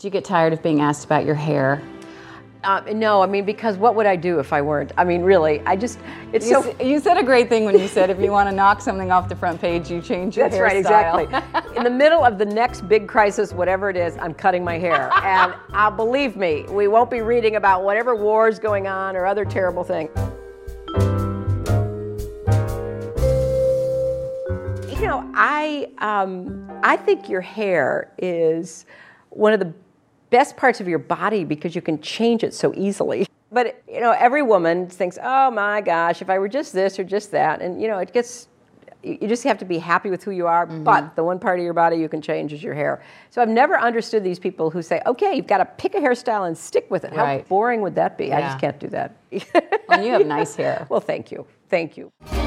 Do you get tired of being asked about your hair? No, I mean, because what would I do if I weren't? I mean, really, You said a great thing when you said if you want to knock something off the front page, you change your hairstyle. That's right, exactly. In the middle of the next big crisis, whatever it is, I'm cutting my hair. And believe me, we won't be reading about whatever war is going on or other terrible thing. You know, I think your hair is one of the best parts of your body because you can change it so easily. But, you know, every woman thinks, oh my gosh, if I were just this or just that. And, you know, you just have to be happy with who you are. Mm-hmm. But the one part of your body you can change is your hair. So I've never understood these people who say, okay, you've got to pick a hairstyle and stick with it. How boring would that be? Yeah. I just can't do that. Well, you have nice hair. Well, thank you. Thank you.